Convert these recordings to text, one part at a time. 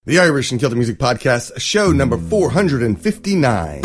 The Irish and Celtic Music Podcast, show number 459.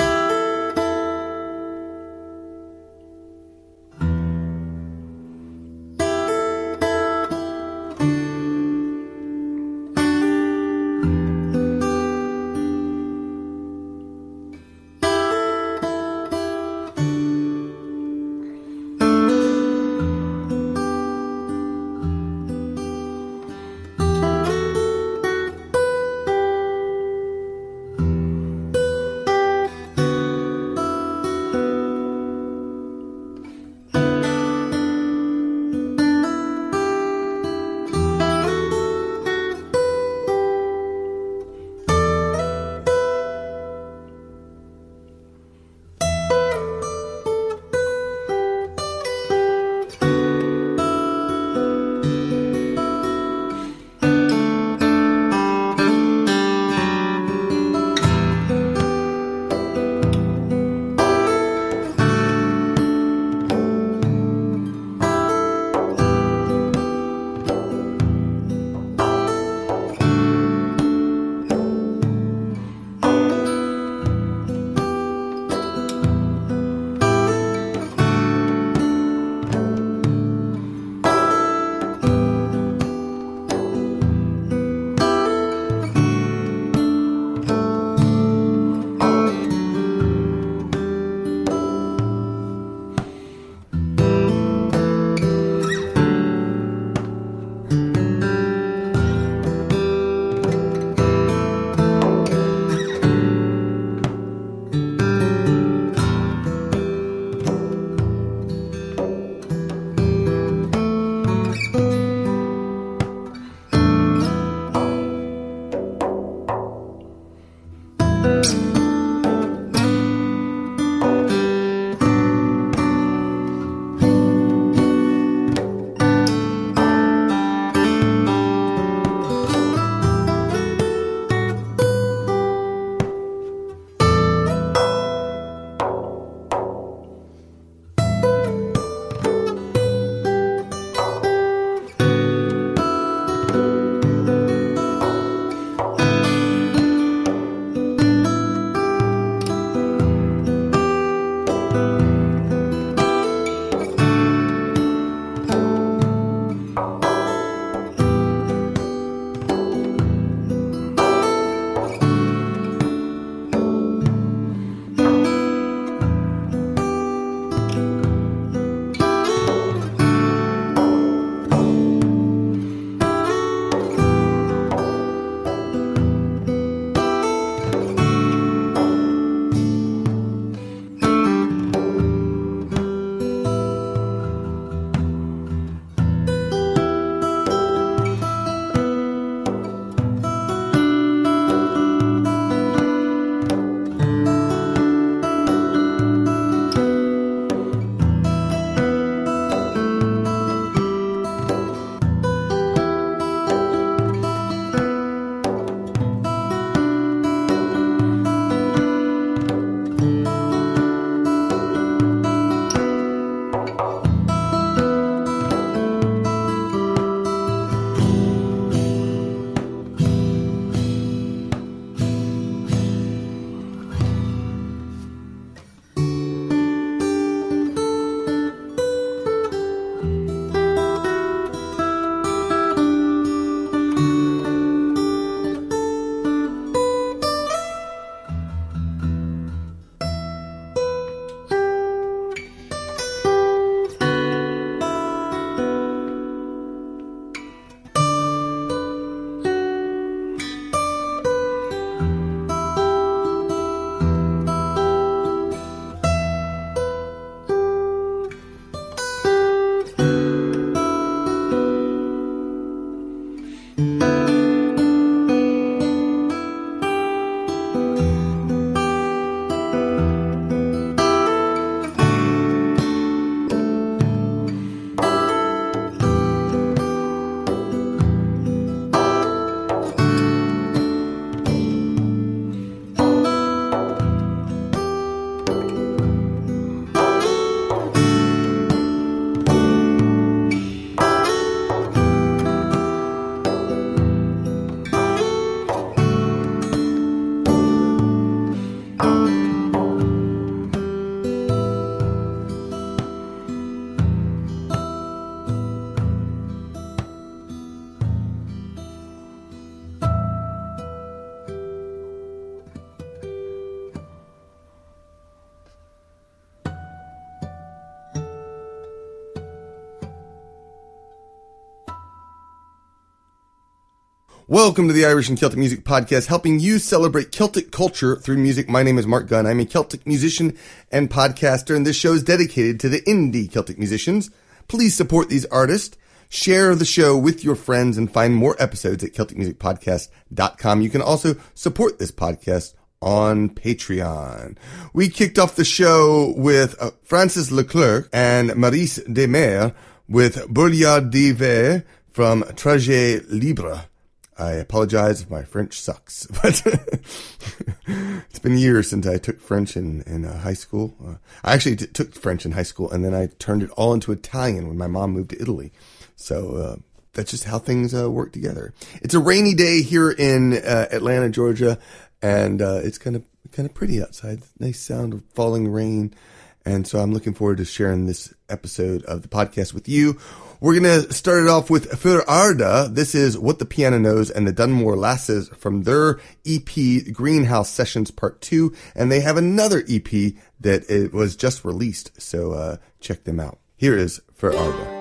Welcome to the Irish and Celtic Music Podcast, helping you celebrate Celtic culture through music. My name is Mark Gunn. I'm a Celtic musician and podcaster, and this show is dedicated to the indie Celtic musicians. Please support these artists. Share the show with your friends and find more episodes at CelticMusicPodcast.com. You can also support this podcast on Patreon. We kicked off the show with Francis Leclerc and Maurice Desmarais with Boulard d'Hiver from Trajet Libre. I apologize if my French sucks, but it's been years since I took French in high school. I actually took French in high school, and then I turned it all into Italian when my mom moved to Italy. So that's just how things work together. It's a rainy day here in Atlanta, Georgia, and it's kind of pretty outside. Nice sound of falling rain, and so I'm looking forward to sharing this episode of the podcast with you. We're going to start it off with Für Arda. This is What the Piano Knows and the Dunmore Lasses from their EP, Greenhouse Sessions Part 2. And they have another EP that it was just released. So check them out. Here is Für Arda.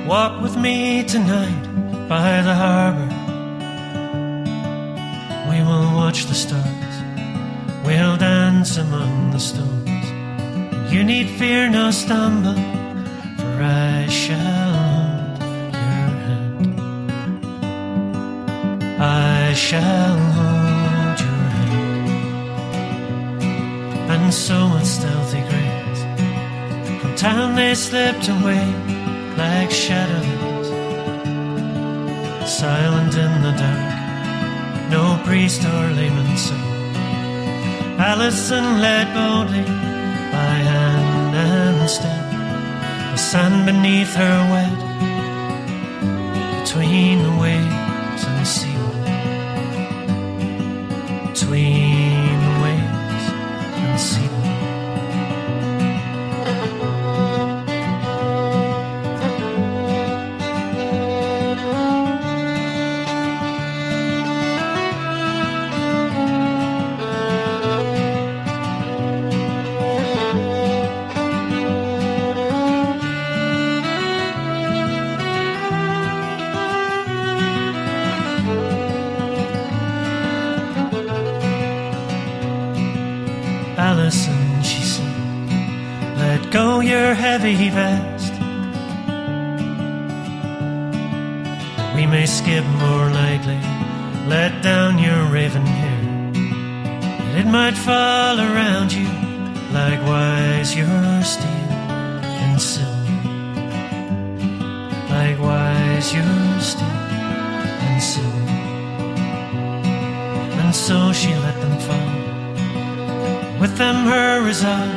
Walk with me tonight by the harbor. We will watch the stars. We'll dance among the stones. You need fear no stumble, for I shall hold your hand. I shall hold your hand. And so with stealthy grace from town they slipped away like shadows, silent in the dark, no priest or layman saw. Alison led boldly by hand and step, the sand beneath her wet, between the waves and the seawall, between the waves and the seawall. Alison, she said, let go your heavy vest, that we may skip more lightly. Let down your raven hair, that it might fall around you likewise your steel and silver, likewise your steel and silver. And so she let them fall, with them her resolve,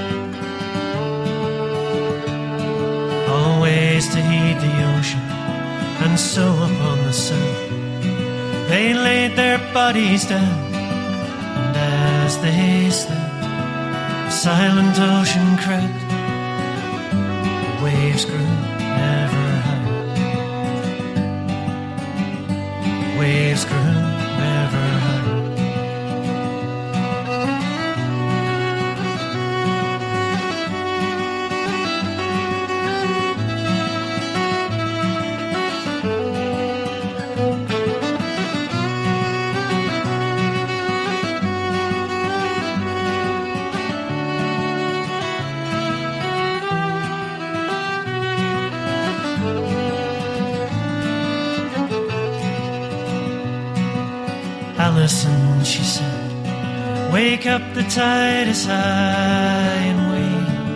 always to heed the ocean. And so upon the sand they laid their bodies down, and as they slept, the silent ocean crept, the waves grew ever higher, the waves grew ever higher. Alison, she said, wake up, the tide is high and we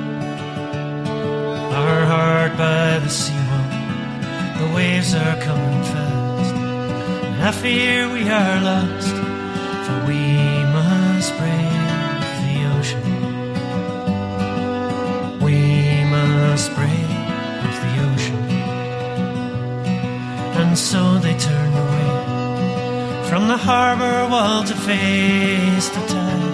are hard by the seawall. The waves are coming fast, and I fear we are lost, for we must brave the ocean. We must brave the ocean. And so they turned away from the harbor wall to face the tide,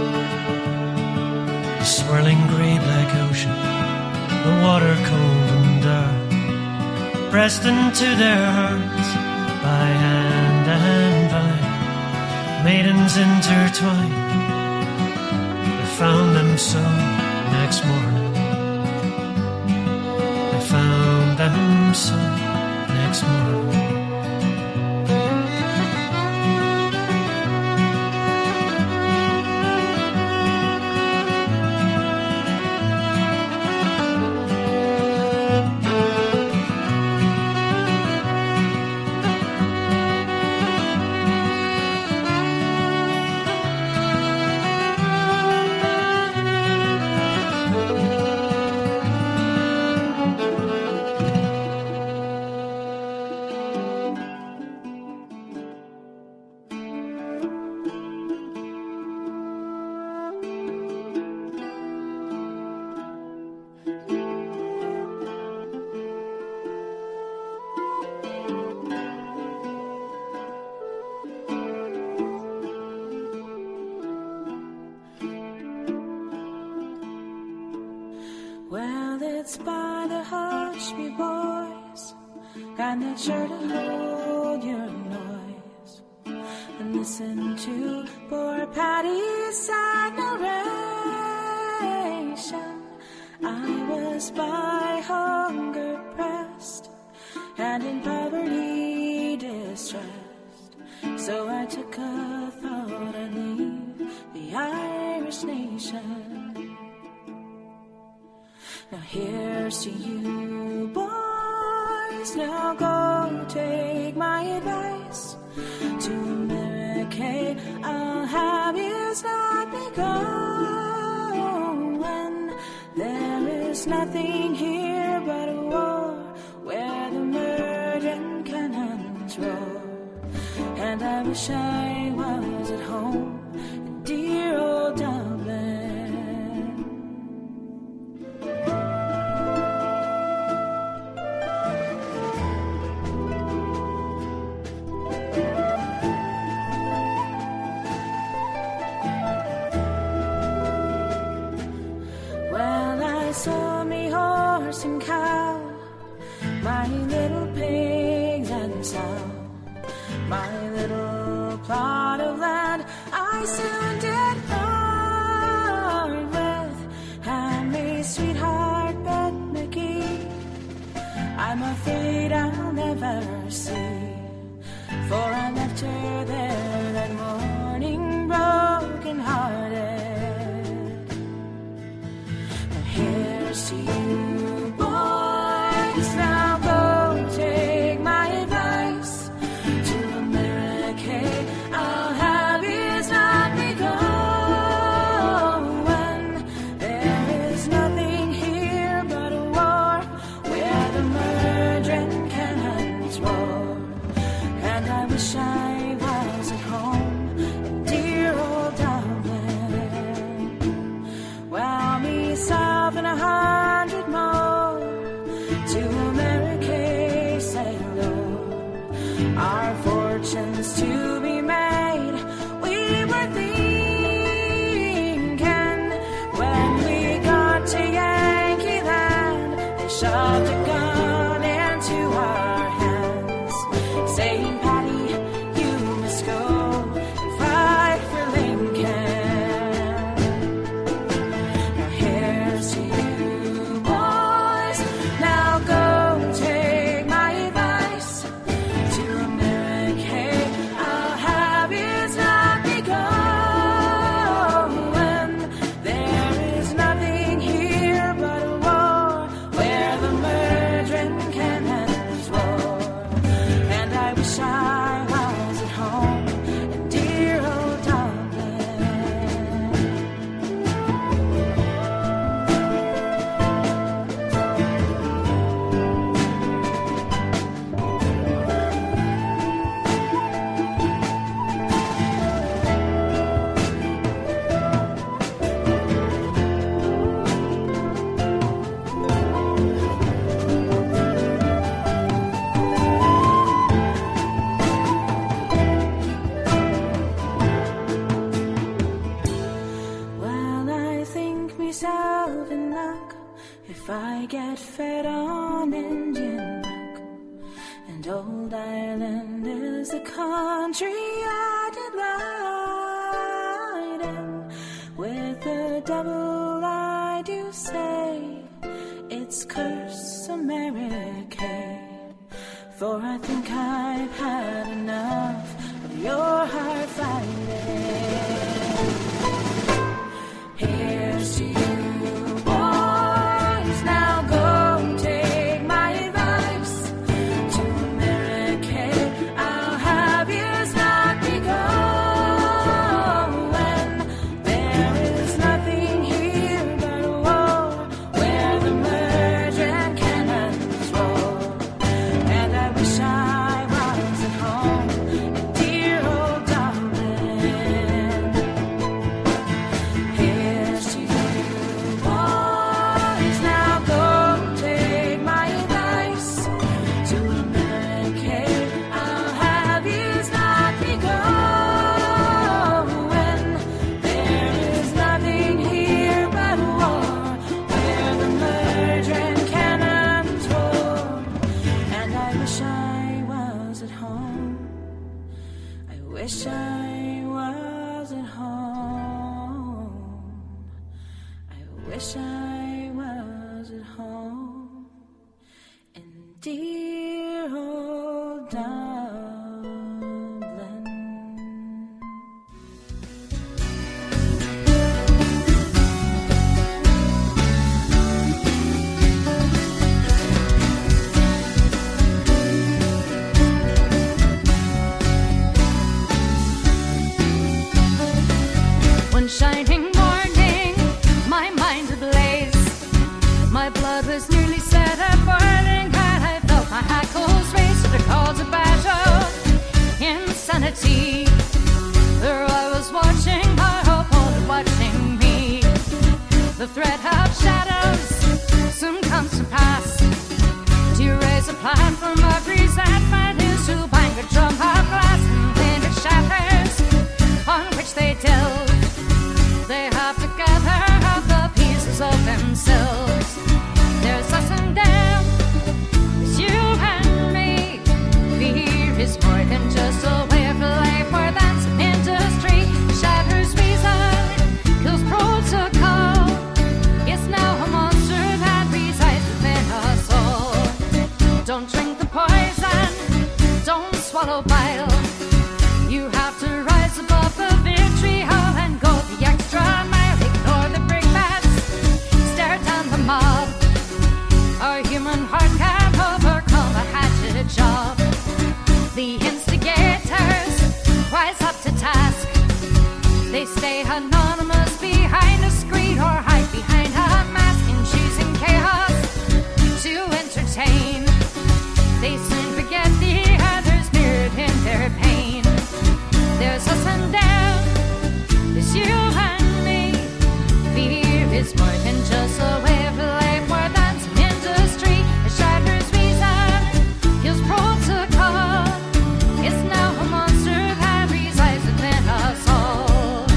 the swirling grey-black ocean, the water cold and dark, pressed into their hearts by hand and vine, maidens intertwined. They found them so next morning, they found them so next morning. Well, it's by the Hotchby boys, and they're sure to hold your noise and listen to poor Patty's sad narration. I was by hunger pressed, and in poverty distressed. So I took a thought I'd leave the Irish nation. Now here's to you, boys. Now go take my advice. To America I'll have is not be going. There is nothing here but a war where the murdering cannons roar. And I wish I was at home in dear old Dublin. Well, I saw me horse and cow, my little pigs and sow, my little plot of land I soon did part with, and me sweetheart Bet McGee I'm afraid I'll never see, for I left her there that morning broken hearted. Here's to you, boys. Now go take my advice. To America I'll have is not be going. There is nothing here but a war where the murdering cannons roar. And I wish I was at home in dear old Dublin. Well, myself and 100 more to America sailed o'er. Our fortunes to be made, we were thinking. When we got to Yankee land, they shoved a gun into our hands, saying, Patty, you must go and fight for Lincoln. Now here's to you, boys. Now go take my advice. To America I'll have is not be going. There is nothing here but a war where the murdering cannons roar. And I wish I was at home in dear old Dublin. Well, I think myself in luck if I get fed on Indian buck. And old Ireland is the country I did ride in. With the double I do say, it's curse America. For I think I've had enough of your hard fighting. Here's to you, boys. Now go take my advice. To America I'll have is not be going. There is nothing here but a war where the murdering cannons roar. And I wish I was at home in dear old Dublin. Here's to you, boys. Now go take my advice. To America I'll have is not be going. There is nothing here but a war where the murdering cannons roar. And I wish I was at home. I wish I was at home. I wish I was at home in dear old One shining morning, my mind ablaze. My blood was nearly set a-boiling, and I felt my hackles race to the call to battle. Insanity. There I was watching my opponent watching me. The threat of shadows soon comes to pass. To raise a plan from every resentment is to bang a drum of glass and clean the shatters on which they delve. They have to gather up the pieces of themselves. There's us and them, there's you and me. Fear is more than just a way of life, more than some industry. Shatters reason, kills protocol. It's now a monster that resides within us all. Don't drink the poison, don't swallow bile. You have to rise above the victory hall and go the extra mile. Ignore the brickbats, stare down the mob. Our human heart can overcome a hatchet job. The instigators rise up to task. They stay anonymous behind a screen or hide behind a mask, in choosing chaos to entertain. They soon forget the others mirrored in their pain. There's us and them, there's you and me. Fear is more than just a way of life, more than some industry. It shatters reason, kills protocol. It's now a monster that resides within us all.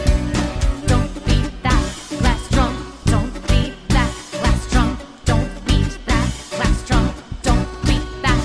Don't beat that last drum, don't beat that last drum, don't beat that last drum, don't beat that.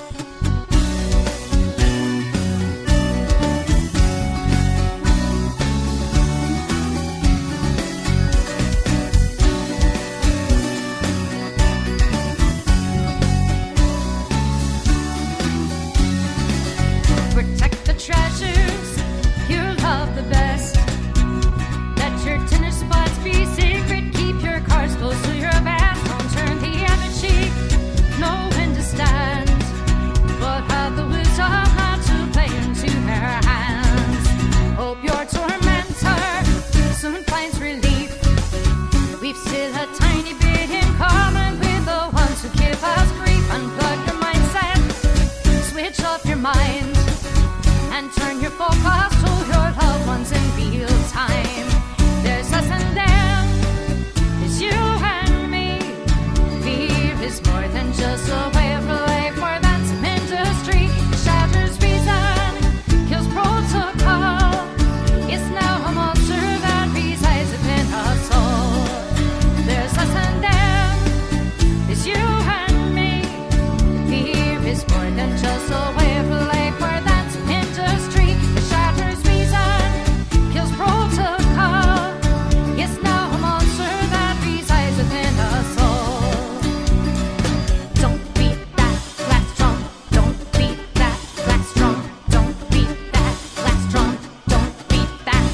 Protect the treasures you love the best. Let your tennis spots be secret. Keep your cards close to your vest. Don't turn the other cheek. Know when to stand, but have the wisdom not to play into their hands. Hope your tormentor soon finds relief. We've still a tiny bit in common with the ones who give us grief. Unplug your mindset, switch off your mind, and turn your focus to your loved ones in real time. There's us and them, there's you and me. Fear is more than just a way of life, more than some industry. It shatters reason, kills protocol. It's now a monster that resides within us all. There's us and them, there's you and me. Fear is more than just a way of life, more than some industry. It shatters reason, kills protocol. It's now a monster that resides within us all. Don't beat that last drum, don't beat that last drum, don't beat that last drum, don't beat that.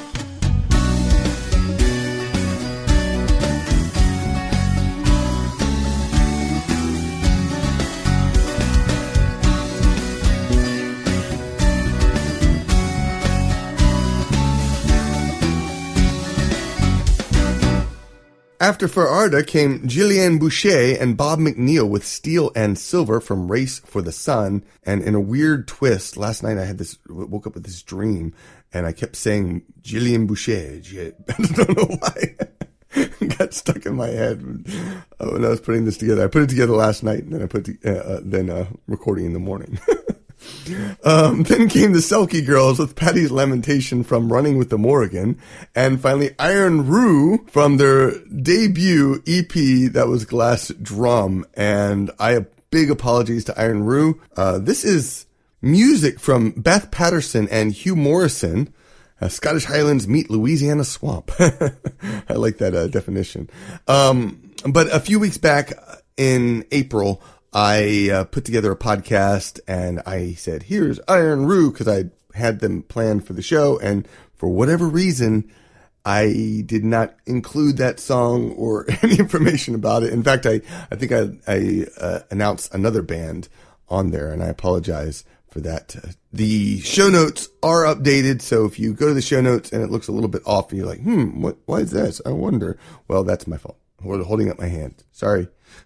After Ferarda came Gillian Boucher and Bob McNeil with Steel and Silver from Race for the Sun. And in a weird twist, last night I woke up with this dream, and I kept saying Gillian Boucher. I don't know why. It got stuck in my head when I was putting this together. I put it together last night, and then I put recording in the morning. Then came the Selkie Girls with Patty's Lamentation from Running with the Morrigan, and finally Iron Rue from their debut EP that was Glass Drum. And I have big apologies to Iron Rue. This is music from Beth Patterson and Hugh Morrison. Scottish Highlands meet Louisiana Swamp. I like that definition. But a few weeks back in April, I put together a podcast and I said, here's Iron Roo, because I had them planned for the show. And for whatever reason, I did not include that song or any information about it. In fact, I think I announced another band on there, and I apologize for that. The show notes are updated, so if you go to the show notes and it looks a little bit off, and you're like, why is this? I wonder. Well, that's my fault. I'm holding up my hand. Sorry.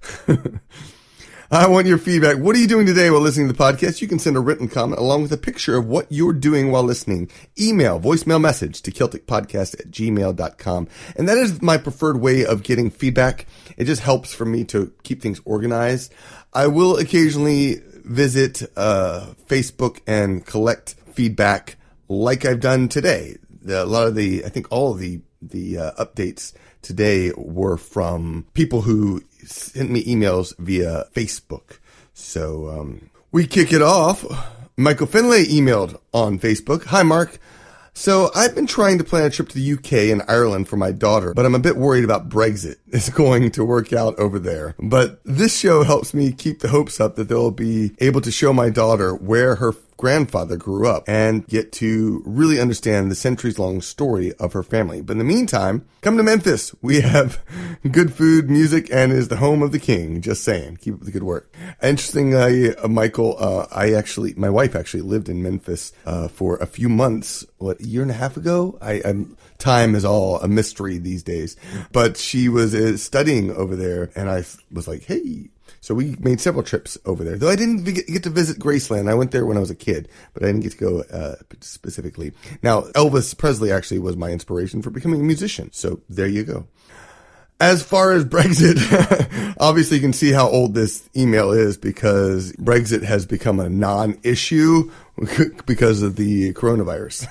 I want your feedback. What are you doing today while listening to the podcast? You can send a written comment along with a picture of what you're doing while listening. Email, voicemail message to CelticPodcast@gmail.com. And that is my preferred way of getting feedback. It just helps for me to keep things organized. I will occasionally visit Facebook and collect feedback like I've done today. All of the updates today were from people who sent me emails via Facebook. So we kick it off. Michael Finlay emailed on Facebook. Hi, Mark. So I've been trying to plan a trip to the UK and Ireland for my daughter, but I'm a bit worried about Brexit. It's going to work out over there. But this show helps me keep the hopes up that they'll be able to show my daughter where her grandfather grew up and get to really understand the centuries-long story of her family. But in the meantime, come to Memphis. We have good food, music, and is the home of the king. Just saying. Keep up the good work. Interesting, Michael, my wife actually lived in Memphis for a few months, a year and a half ago? Time is all a mystery these days. But she was studying over there, and I was like, hey. So we made several trips over there, though I didn't get to visit Graceland. I went there when I was a kid, but I didn't get to go specifically. Now, Elvis Presley actually was my inspiration for becoming a musician. So there you go. As far as Brexit, obviously you can see how old this email is because Brexit has become a non-issue because of the coronavirus.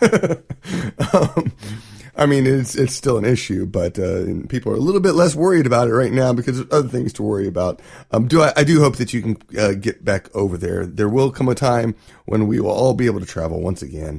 I mean, it's still an issue, but people are a little bit less worried about it right now because there's other things to worry about. I do hope that you can get back over there. There will come a time when we will all be able to travel once again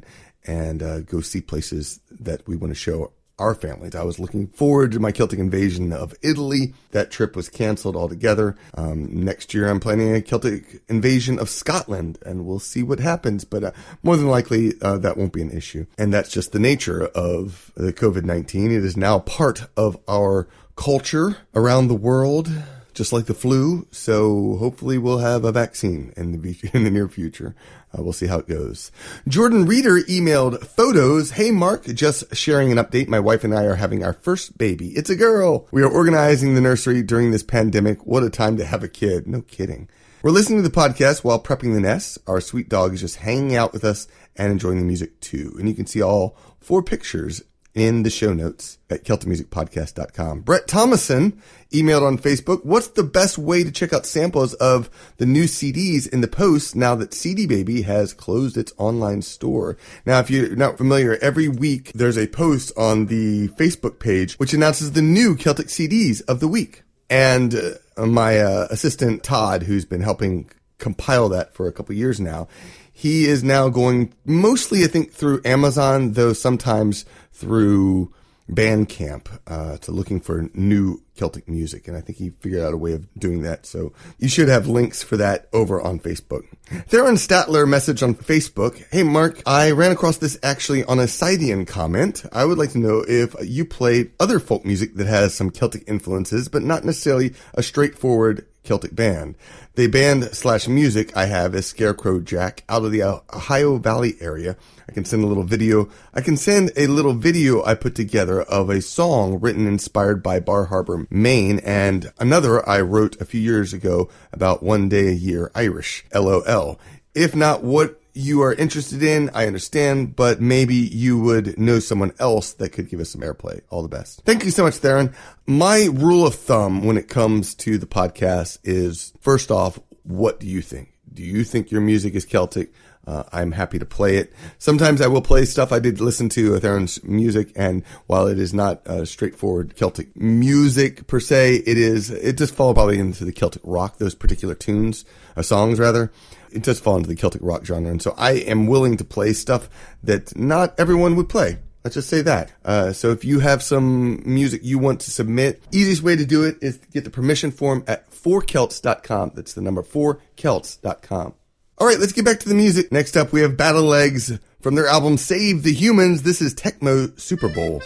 and go see places that we want to show our families. I was looking forward to my Celtic invasion of Italy. That trip was canceled altogether. Next year, I'm planning a Celtic invasion of Scotland, and we'll see what happens. But more than likely, that won't be an issue. And that's just the nature of the COVID-19. It is now part of our culture around the world, just like the flu. So hopefully we'll have a vaccine in the near future. We'll see how it goes. Jordan Reeder emailed photos. Hey, Mark, just sharing an update. My wife and I are having our first baby. It's a girl. We are organizing the nursery during this pandemic. What a time to have a kid. No kidding. We're listening to the podcast while prepping the nest. Our sweet dog is just hanging out with us and enjoying the music too. And you can see all 4 pictures in the show notes at CelticMusicPodcast.com. Brett Thomason emailed on Facebook, what's the best way to check out samples of the new CDs in the post now that CD Baby has closed its online store? Now, if you're not familiar, every week there's a post on the Facebook page which announces the new Celtic CDs of the week. And my assistant Todd, who's been helping compile that for a couple years now, he is now going mostly, I think, through Amazon, though sometimes through Bandcamp, to looking for new Celtic music. And I think he figured out a way of doing that. So you should have links for that over on Facebook. Theron Statler messaged on Facebook, hey, Mark, I ran across this actually on a Sidian comment. I would like to know if you play other folk music that has some Celtic influences, but not necessarily a straightforward Celtic band. The band/music I have is Scarecrow Jack out of the Ohio Valley area. I can send a little video I put together of a song written inspired by Bar Harbor, Maine, and another I wrote a few years ago about One Day a Year Irish, LOL. If not what you are interested in, I understand, but maybe you would know someone else that could give us some airplay. All the best. Thank you so much, Theron. My rule of thumb when it comes to the podcast is, first off, what do you think? Do you think your music is Celtic? I'm happy to play it. Sometimes I will play stuff. I did listen to Theron's music, and while it is not straightforward Celtic music per se, it does fall probably into the Celtic rock, those particular songs rather. It does fall into the Celtic rock genre, and so I am willing to play stuff that not everyone would play. Let's just say that. So if you have some music you want to submit, easiest way to do it is to get the permission form at 4kelts.com. That's the number 4kelts.com. All right, let's get back to the music. Next up, we have Battle Legs from their album Save the Humans. This is Tecmo Super Bowl.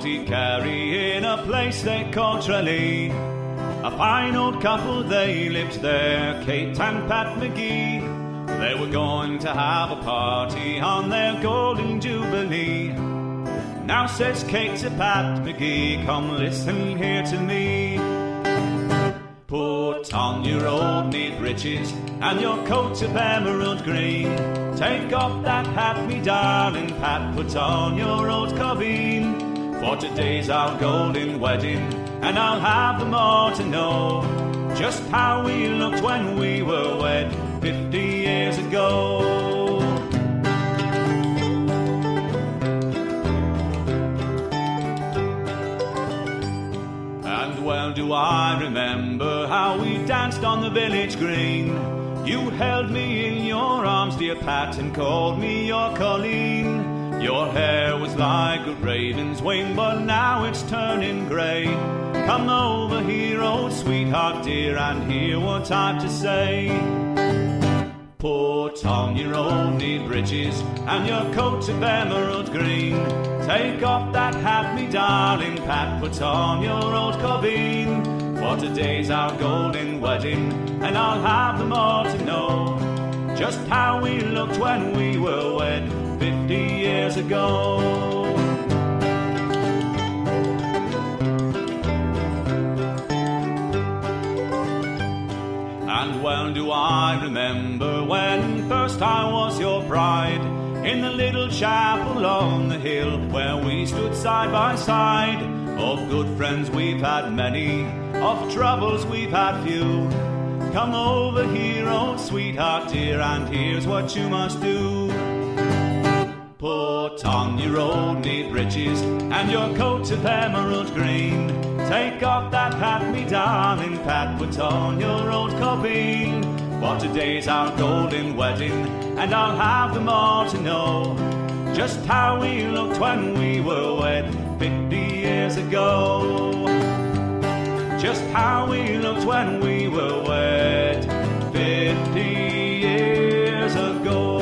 County Kerry in a place they call Tralee. A fine old couple, they lived there, Kate and Pat McGee. They were going to have a party on their golden jubilee. Now says Kate to Pat McGee, come listen here to me. Put on your old knee breeches and your coat of emerald green. Take off that hat, me darling Pat, put on your old cobbeen. For today's our golden wedding, and I'll have them all to know just how we looked when we were wed 50 years ago. And well do I remember how we danced on the village green. You held me in your arms, dear Pat, and called me your Colleen. Your hair was like a raven's wing, but now it's turning grey. Come over here, old sweetheart dear, and hear what I've to say. Put on your old knee breeches and your coat of emerald green. Take off that hat, me darling Pat, put on your old cobbeen. For today's our golden wedding, and I'll have them all to know just how we looked when we were wed 50 years ago. And well do I remember when first I was your bride, in the little chapel on the hill where we stood side by side. Of good friends we've had many, of troubles we've had few. Come over here, old sweetheart dear, and here's what you must do. Put on your old knee breeches and your coat of emerald green. Take off that hat, me darling Pat, put on your old cobbeen. For today's our golden wedding, and I'll have them all to know just how we looked when we were wed 50 years ago. Just how we looked when we were wed 50 years ago.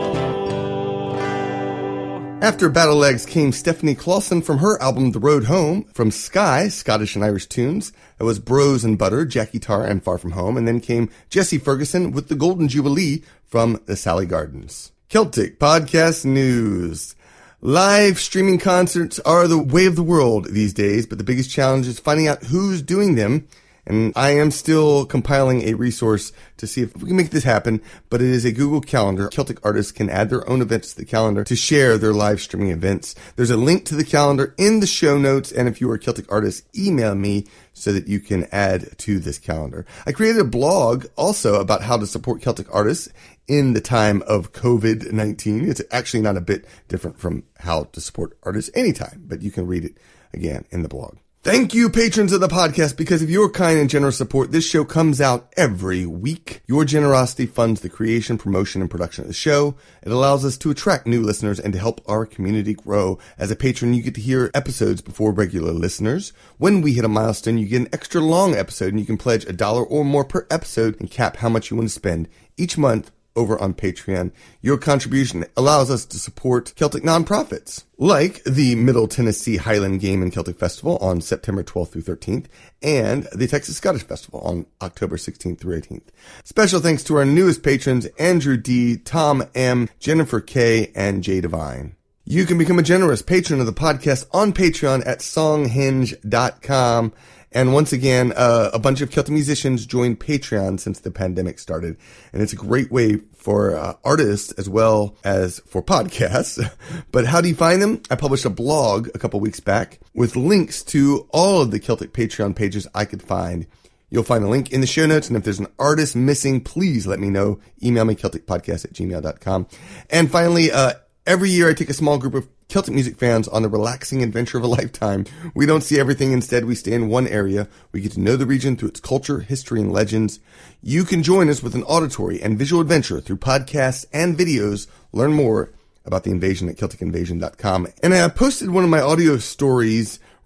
After Battle Legs came Stephanie Clausen from her album The Road Home, from Sky, Scottish and Irish tunes. That was Bros and Butter, Jackie Tar and Far From Home. And then came Jessie Ferguson with The Golden Jubilee from the Sally Gardens. Celtic Podcast News. Live streaming concerts are the way of the world these days, but the biggest challenge is finding out who's doing them. And I am still compiling a resource to see if we can make this happen, but it is a Google Calendar. Celtic artists can add their own events to the calendar to share their live streaming events. There's a link to the calendar in the show notes, and if you are a Celtic artist, email me so that you can add to this calendar. I created a blog also about how to support Celtic artists in the time of COVID-19. It's actually not a bit different from how to support artists anytime, but you can read it again in the blog. Thank you, patrons of the podcast. Because of your kind and generous support, this show comes out every week. Your generosity funds the creation, promotion, and production of the show. It allows us to attract new listeners and to help our community grow. As a patron, you get to hear episodes before regular listeners. When we hit a milestone, you get an extra long episode, and you can pledge $1 or more per episode and cap how much you want to spend each month over on Patreon. Your contribution allows us to support Celtic nonprofits, like the Middle Tennessee Highland Game and Celtic Festival on September 12th through 13th, and the Texas Scottish Festival on October 16th through 18th. Special thanks to our newest patrons, Andrew D., Tom M., Jennifer K., and Jay Devine. You can become a generous patron of the podcast on Patreon at songhenge.com. And once again, a bunch of Celtic musicians joined Patreon since the pandemic started. And it's a great way for artists as well as for podcasts. But how do you find them? I published a blog a couple weeks back with links to all of the Celtic Patreon pages I could find. You'll find a link in the show notes. And if there's an artist missing, please let me know. Email me, celticpodcast@gmail.com. And finally, every year I take a small group of Celtic music fans on the relaxing adventure of a lifetime. We don't see everything. Instead, we stay in one area. We get to know the region through its culture, history, and legends. You can join us with an auditory and visual adventure through podcasts and videos. Learn more about the invasion at CelticInvasion.com. And I posted one of my audio stories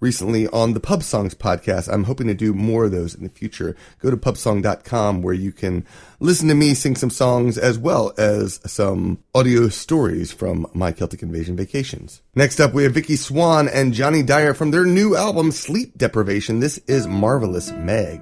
recently on the Pub Songs podcast. I'm hoping to do more of those in the future. Go to pubsong.com where you can listen to me sing some songs as well as some audio stories from my Celtic Invasion vacations. Next up, we have Vicky Swan and Johnny Dyer from their new album, Sleep Deprivation. This is Marvelous Meg.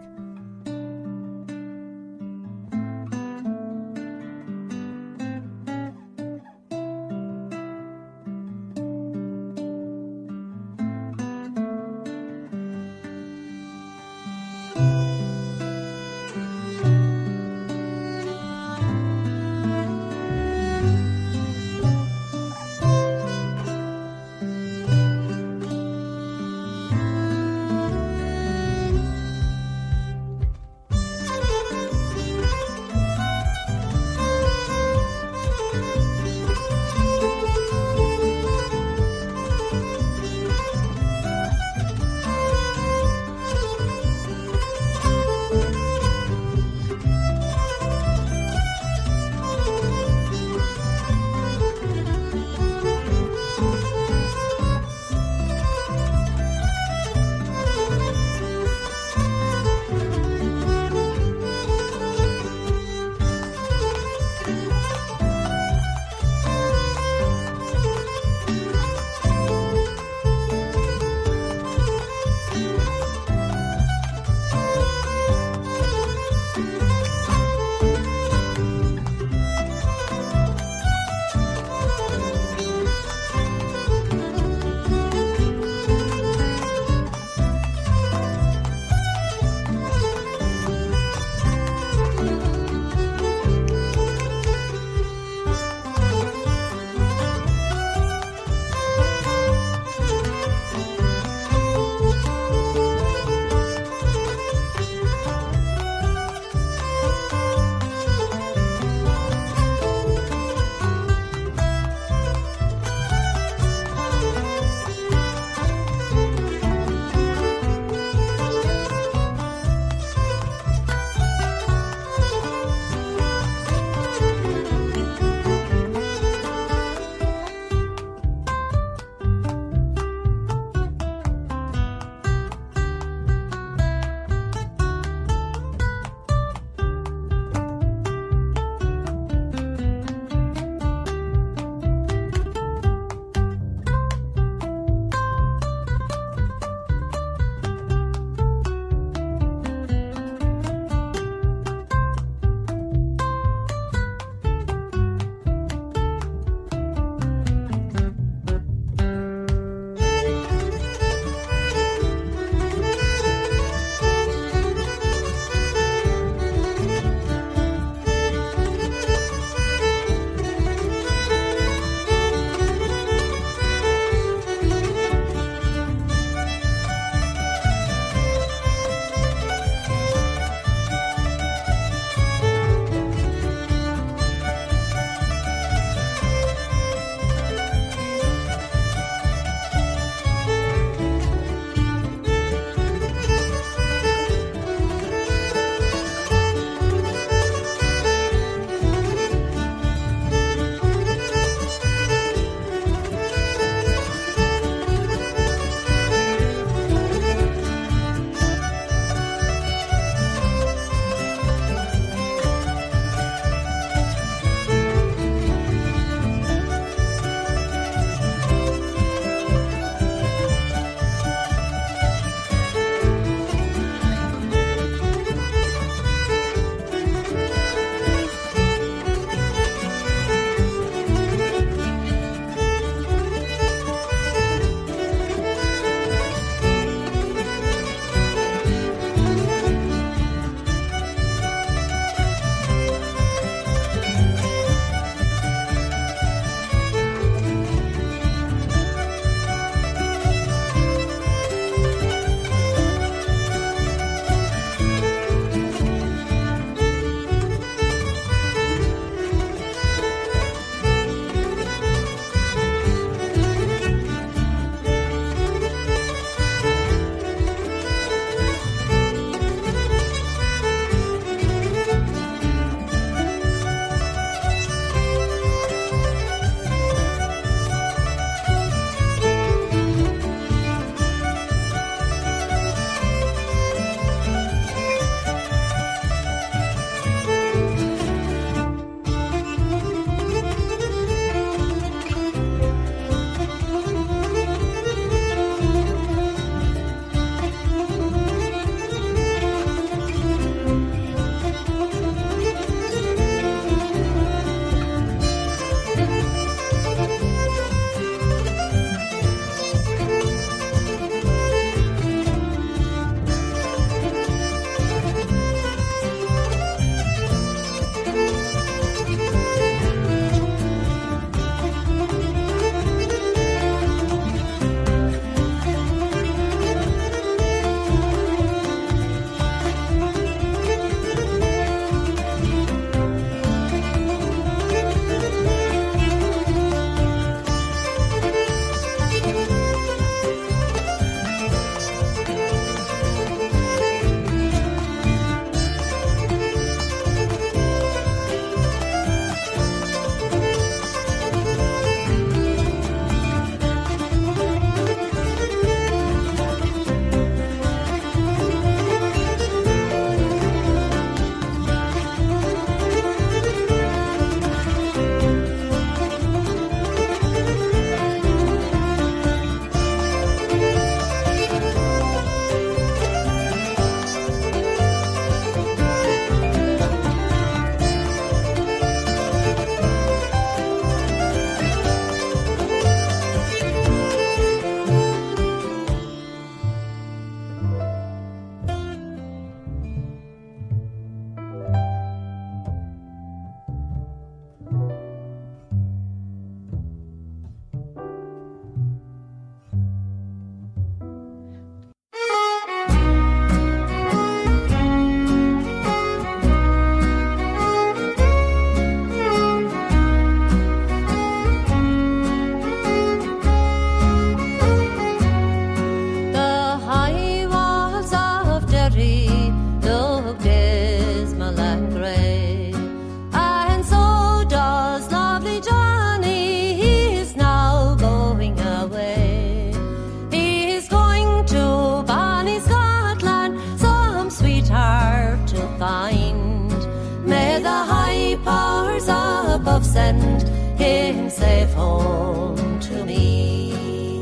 country look dismal and grey. And so does lovely Johnny, he's now going away. He's going to bonny Scotland, some sweetheart to find. May the high powers above send him safe home to me.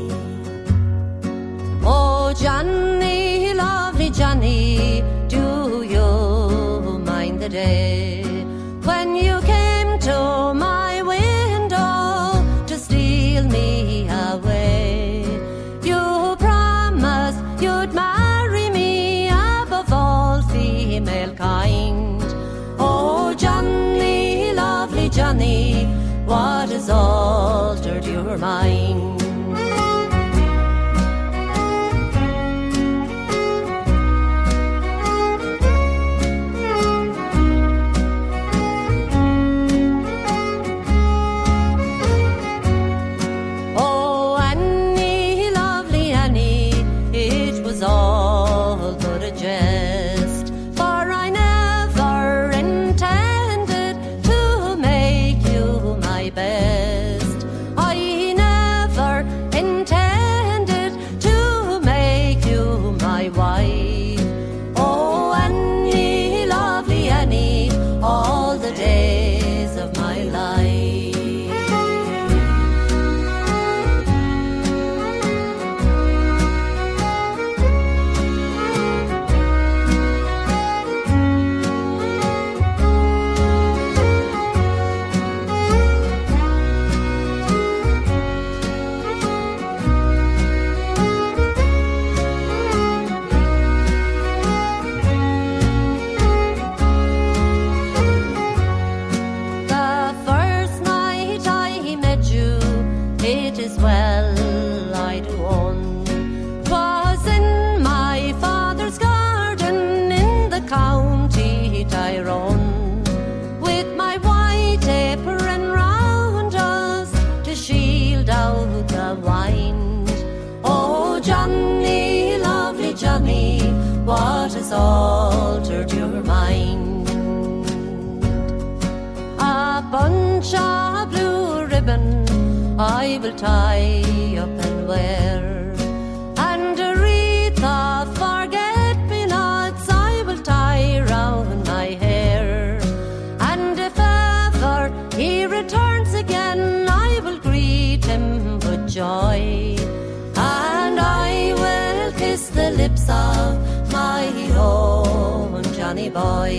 Oh, Johnny, lovely Johnny, do you mind the day when you came to my window to steal me away? You promised you'd marry me above all female kind. Oh, Johnny, lovely Johnny, what has altered your mind? Oh, Annie, lovely Annie, it was all but a jest, for I never intended to make you my best. I never intended to make you my wife. Oh, Annie, lovely Annie, all the days of my life. The first night I met you, it is well I do own, 'twas in my father's garden in the county Tyrone, with my white apron round us to shield out the wind. Oh, Johnny, lovely Johnny, what has altered your mind? A bunch of blue ribbon I will tie up and wear, and a wreath of forget-me-nots I will tie round my hair. And if ever he returns again, I will greet him with joy, and I will kiss the lips of my own Johnny boy.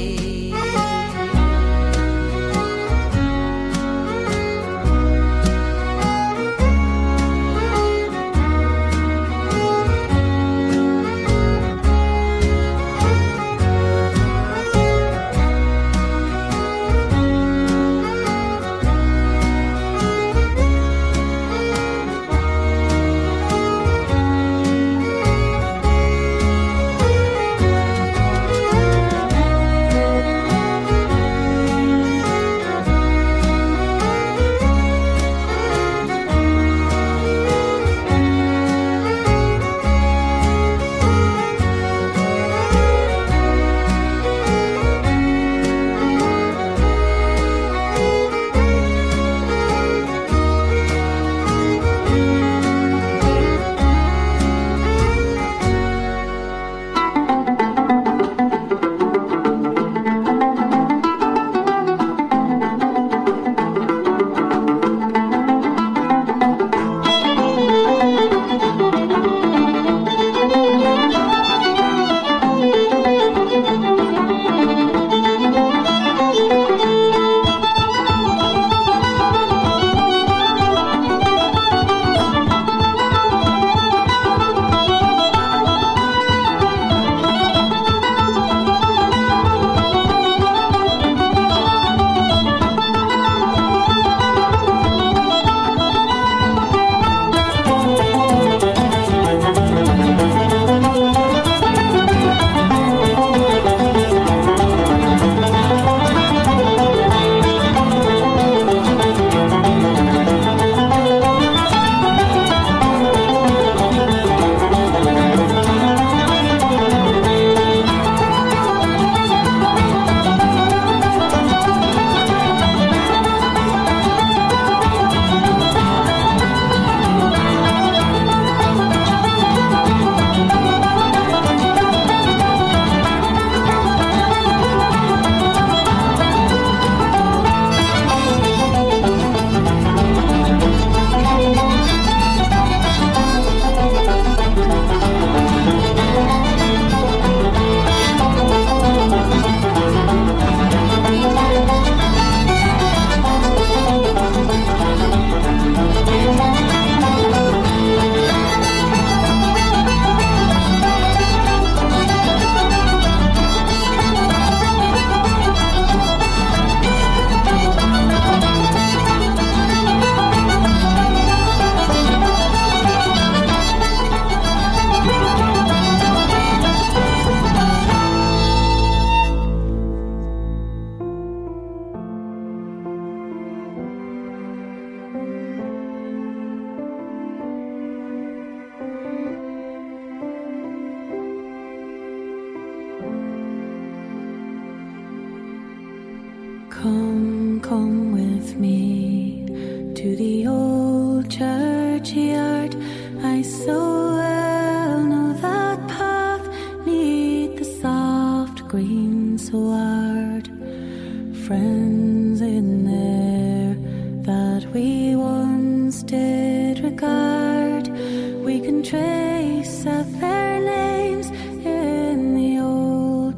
Come, come with me to the old churchyard. I so well know that path 'neath the soft green sward. Friends in there that we once did regard, we can trace out their names in the old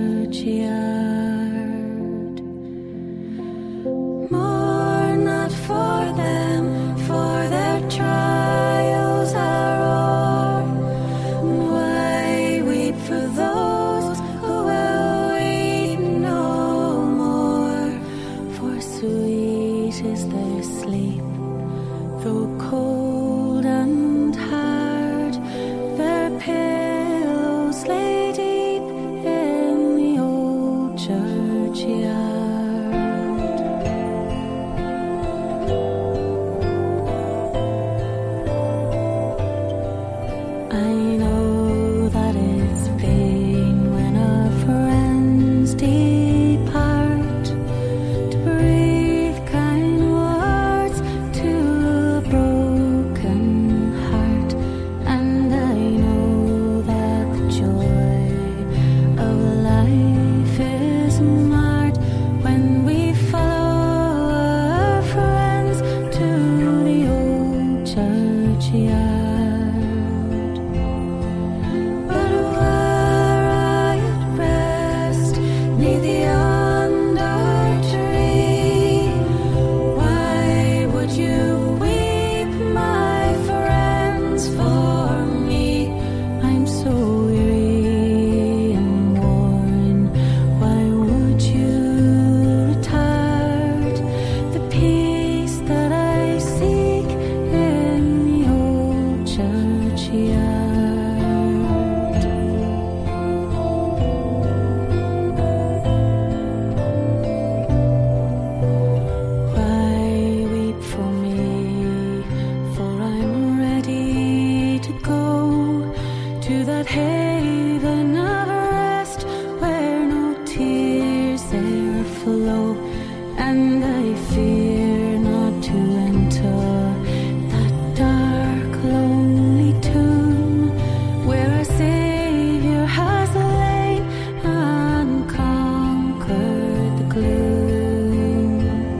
churchyard. Mourn not for them, for their trials are o'er. Why weep for those who will weep no more? For sweet is their sleep, though cold and hard. Their pillows lay deep in the old churchyard. I know that it's vain when our friends depart to breathe kind words to a broken heart, and I know that the joy of life is marred when we follow our friends to the old churchyard. But were I at rest 'neath the under tree, why would you weep, my friends, for me? I'm so weary and worn. Why would you retard the peace that I seek in the old churchyard? Why weep for me? For I'm ready to go to that haven of rest where no tears e'er flow, and I fear not to enter that dark, lonely tomb where our Savior has lain and conquered the gloom.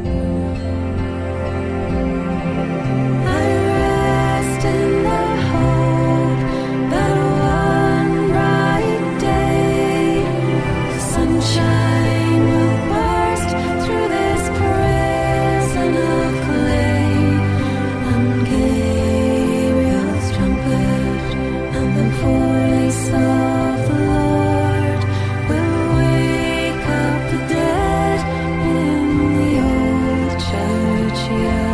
I rest in the hope that one bright day sunshine will burst through this prison of clay, and Gabriel's trumpet and the voice of the Lord will wake up the dead in the old churchyard.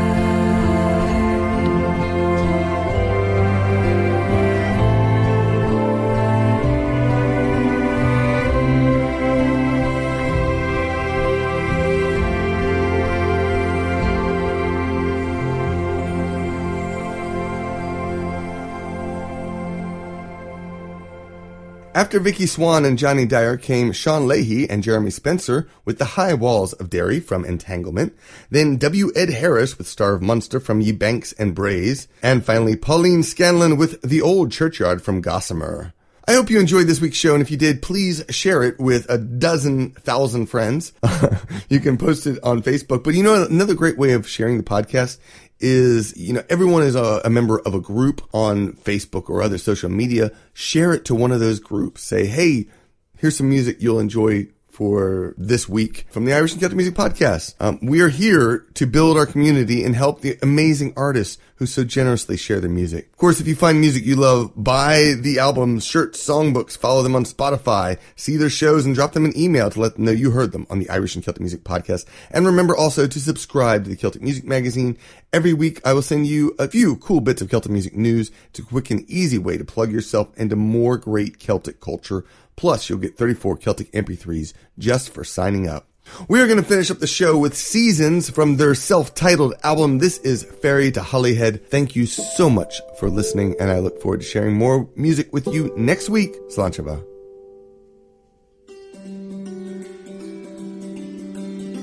After Vicky Swan and Johnny Dyer came Sean Leahy and Jeremy Spencer with The High Walls of Derry from Entanglement, then W. Ed Harris with Star of Munster from Ye Banks and Braes, and finally Pauline Scanlon with The Old Churchyard from Gossamer. I hope you enjoyed this week's show, and if you did, please share it with 12,000 friends. You can post it on Facebook. But you know, another great way of sharing the podcast is, you know, everyone is a member of a group on Facebook or other social media. Share it to one of those groups. Say, hey, here's some music you'll enjoy for this week from the Irish and Celtic Music Podcast. We are here to build our community and help the amazing artists who so generously share their music. Of course, if you find music you love, buy the albums, shirts, songbooks, follow them on Spotify, see their shows, and drop them an email to let them know you heard them on the Irish and Celtic Music Podcast. And remember also to subscribe to the Celtic Music Magazine. Every week, I will send you a few cool bits of Celtic music news. It's a quick and easy way to plug yourself into more great Celtic culture. Plus, you'll get 34 Celtic MP3s just for signing up. We are going to finish up the show with Seasons from their self-titled album. This is Ferry to Holyhead. Thank you so much for listening, and I look forward to sharing more music with you next week. Slán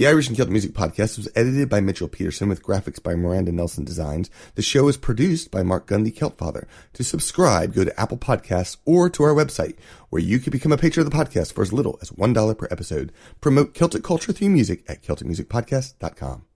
The Irish and Celtic Music Podcast was edited by Mitchell Peterson with graphics by Miranda Nelson Designs. The show is produced by Mark Gunn, the Celt Father. To subscribe, go to Apple Podcasts or to our website, where you can become a patron of the podcast for as little as $1 per episode. Promote Celtic culture through music at CelticMusicPodcast.com.